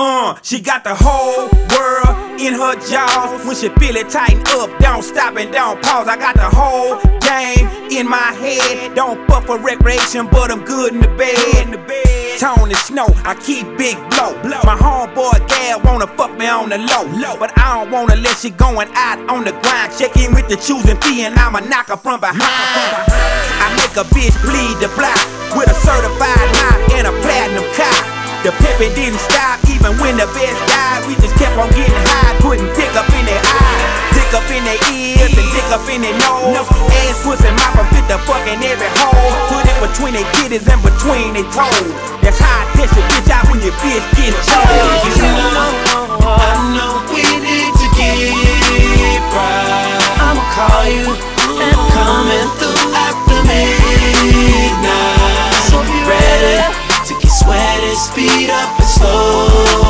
She got the whole world in her jaws. When she feel it tighten up, don't stop and don't pause. I got the whole game in my head. Don't fuck for recreation, but I'm good in the bed. Tony Snow, I keep big blow. My homeboy Gal wanna fuck me on the low, but I don't wanna let she going out on the grind. Check in with the choosing fee and I'ma knock her from behind. I make a bitch bleed the block with a certified knock and a platinum cock. The pimpin' didn't stop even when the best died. We just kept on getting high, putting dick up in their eyes, dick up in their ears, and dick up in their nose. Ass, pussy, mouth, and fit the fucking every hole. Put it between their titties and between their toes. That's how I test the bitch out when your bitch gets chose.